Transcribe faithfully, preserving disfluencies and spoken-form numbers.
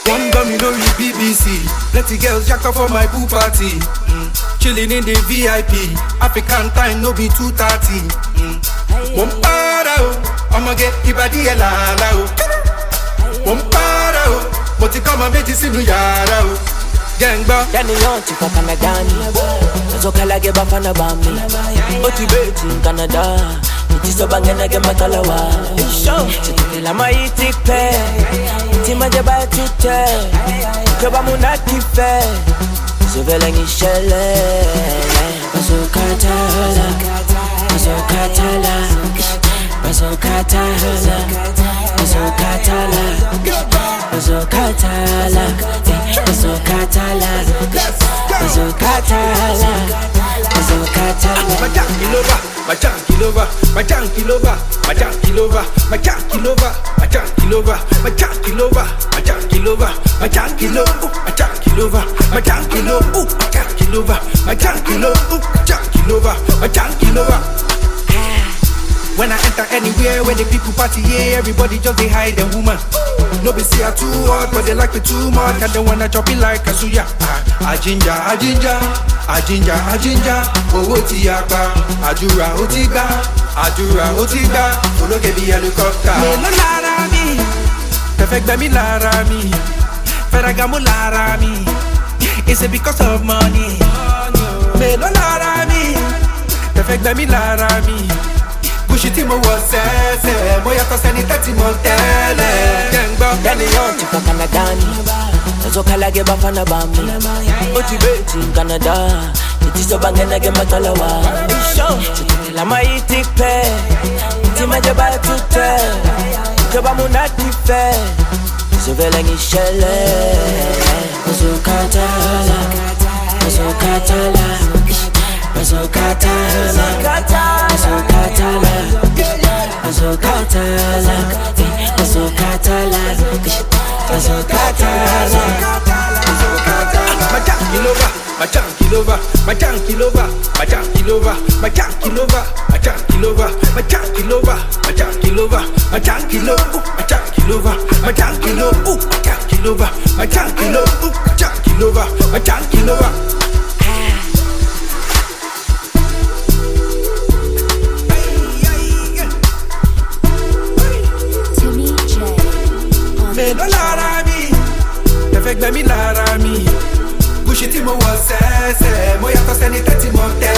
One domino in B B C. Plenty girls jack up for my pool party. Mm. Chilling in the V I P. African time no be two thirty. Mm. One para o, I'ma get ibadi elala o. One para o, but it come and make you see me yara o. Gangba. Dani yonti kwa Kanadani. Nazo kala geba fana bami. Oti beti in Canada. Itiso bangena ge matalawa. Chitike la maiti pe. Iti majaba tute. Keba munakife. Zovela ngishele. Bazo katala. Bazo katala. Bazo katala. Bazo katala. Bazo katala. Bazo katala. Bazo katala. Bazo katala. My junkie lover, my junkie lover, my junkie lover, my junkie lover, my junkie lover, my junkie lover, my junkie lover, my junkie lover, my junkie lover, my junkie lover, my junkie lover, my junkie lover, my junkie lover, my junkie lover, my junkie lover. When I enter anywhere, when the people party, yeah, everybody just they hide the woman. No be see her too hot, but they like me too much, and they wanna chop it like a suya. A ginger, a ginger, a ginger, a ginger. Oh, tiaka, ajura, otiga, ajura, otiga. Follow get the helicopter. Me no lara mi, perfect me lara mi, Ferragamo lara mi. Is it because of money? Me no lara mi, perfect me lara mi. Kushiti mo wasese, moya to seni tati montele. Gangba, Dani yonti kwa Kanadani. Nazo kala geba fana bami. Oti beti in Canada. Itiso bangena ge matalawa. Chitike la maiti pe. Iti majaba tute. Keba munakife. Zovela ngishele. Bazo katala. Bazo katala. Bazo katala. Bazo katala. Bazo katala. Bazo katala. Bazo katala. my junkie lover, my junkie lover, my junkie lover, my junkie lover, my junkie lover, my junkie lover, my junkie lover, my junkie lover, my junkie lover, my junkie lover, my junkie lover, my junkie lover, my junkie lover, my junkie lover, my junkie lover. Me no lara mi, perfect me lara mi. Kushiti mo wasese, moya to seni tati monte.